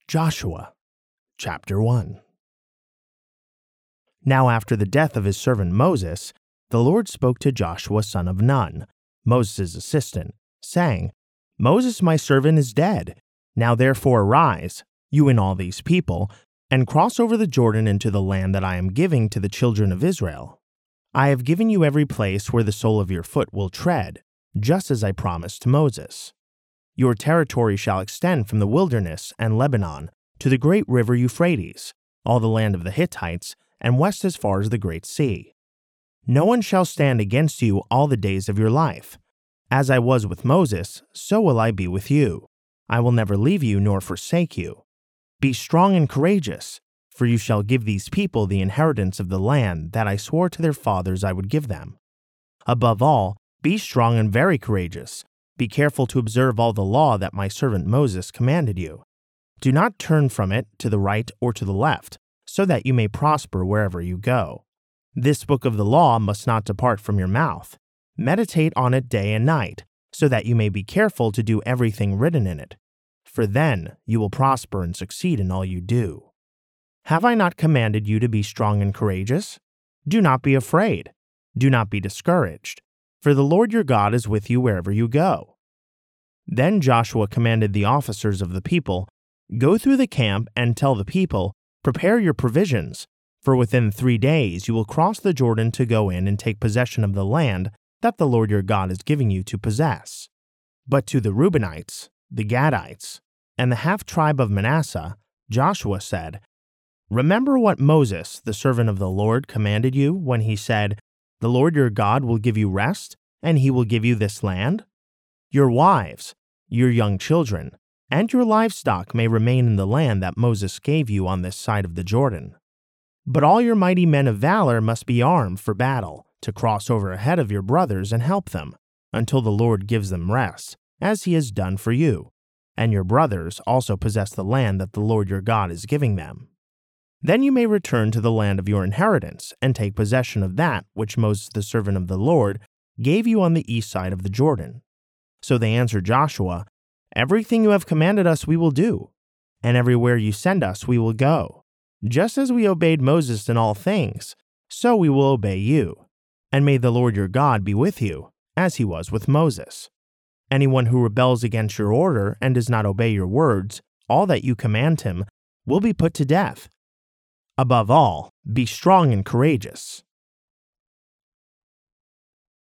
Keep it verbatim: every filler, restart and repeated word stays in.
Joshua chapter one. Now after the death of his servant Moses, the Lord spoke to Joshua son of Nun, Moses' assistant, saying, Moses my servant is dead. Now therefore arise, you and all these people, and cross over the Jordan into the land that I am giving to the children of Israel. I have given you every place where the sole of your foot will tread, just as I promised to Moses. Your territory shall extend from the wilderness and Lebanon to the great river Euphrates, all the land of the Hittites, and west as far as the great sea. No one shall stand against you all the days of your life. As I was with Moses, so will I be with you. I will never leave you nor forsake you. Be strong and courageous, for you shall give these people the inheritance of the land that I swore to their fathers I would give them. Above all, be strong and very courageous. Be careful to observe all the law that my servant Moses commanded you. Do not turn from it to the right or to the left, so that you may prosper wherever you go. This book of the law must not depart from your mouth. Meditate on it day and night, so that you may be careful to do everything written in it. For then you will prosper and succeed in all you do. Have I not commanded you to be strong and courageous? Do not be afraid. Do not be discouraged, for the Lord your God is with you wherever you go. Then Joshua commanded the officers of the people, Go through the camp and tell the people, Prepare your provisions, for within three days you will cross the Jordan to go in and take possession of the land that the Lord your God is giving you to possess. But to the Reubenites, the Gadites, and the half-tribe of Manasseh, Joshua said, Remember what Moses, the servant of the Lord, commanded you when he said, The Lord your God will give you rest, and he will give you this land? Your wives, your young children, and your livestock may remain in the land that Moses gave you on this side of the Jordan. But all your mighty men of valor must be armed for battle, to cross over ahead of your brothers and help them, until the Lord gives them rest, as he has done for you, and your brothers also possess the land that the Lord your God is giving them. Then you may return to the land of your inheritance, and take possession of that which Moses the servant of the Lord gave you on the east side of the Jordan. So they answered Joshua, Everything you have commanded us we will do, and everywhere you send us we will go. Just as we obeyed Moses in all things, so we will obey you. And may the Lord your God be with you, as he was with Moses. Anyone who rebels against your order and does not obey your words, all that you command him, will be put to death. Above all, be strong and courageous.